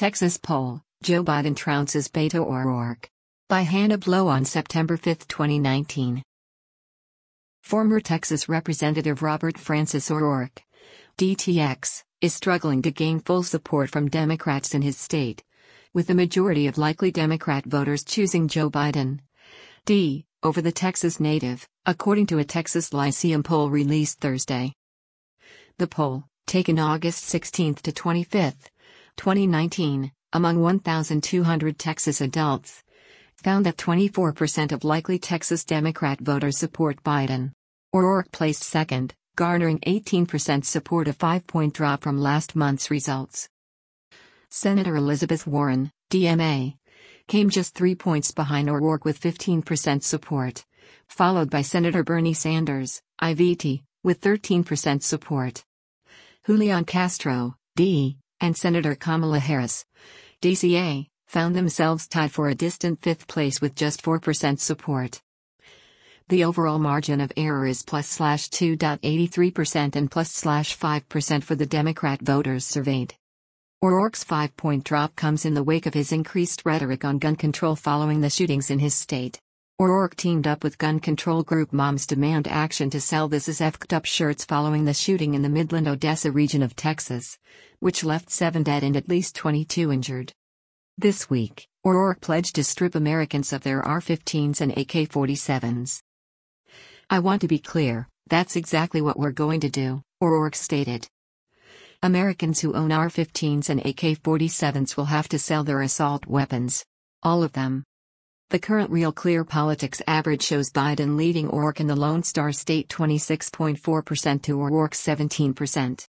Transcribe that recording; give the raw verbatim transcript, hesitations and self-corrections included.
Texas poll, Joe Biden trounces Beto O'Rourke. By Hannah Blow on September fifth, twenty nineteen. Former Texas Representative Robert Francis O'Rourke, D T X, is struggling to gain full support from Democrats in his state, with the majority of likely Democrat voters choosing Joe Biden, D, over the Texas native, according to a Texas Lyceum poll released Thursday. The poll, taken August sixteenth to twenty-fifth, twenty nineteen, among one thousand two hundred Texas adults, found that twenty-four percent of likely Texas Democrat voters support Biden. O'Rourke placed second, garnering eighteen percent support, a five-point drop from last month's results. Senator Elizabeth Warren, D M A, came just three points behind O'Rourke with fifteen percent support, followed by Senator Bernie Sanders, I V T, with thirteen percent support. Julian Castro, D, and Senator Kamala Harris, D C A, found themselves tied for a distant fifth place with just four percent support. The overall margin of error is plus slash two point eight three percent and plus slash five percent for the Democrat voters surveyed. O'Rourke's five-point drop comes in the wake of his increased rhetoric on gun control following the shootings in his state. O'Rourke teamed up with gun control group Moms Demand Action to sell This Is Effed Up shirts following the shooting in the Midland-Odessa region of Texas, which left seven dead and at least twenty-two injured. This week, O'Rourke pledged to strip Americans of their R fifteens and A K forty-sevens. "I want to be clear, that's exactly what we're going to do," O'Rourke stated. Americans who own R fifteens and A K forty-sevens will have to sell their assault weapons. All of them. The current Real Clear Politics average shows Biden leading O'Rourke in the Lone Star State twenty-six point four percent to O'Rourke's seventeen percent.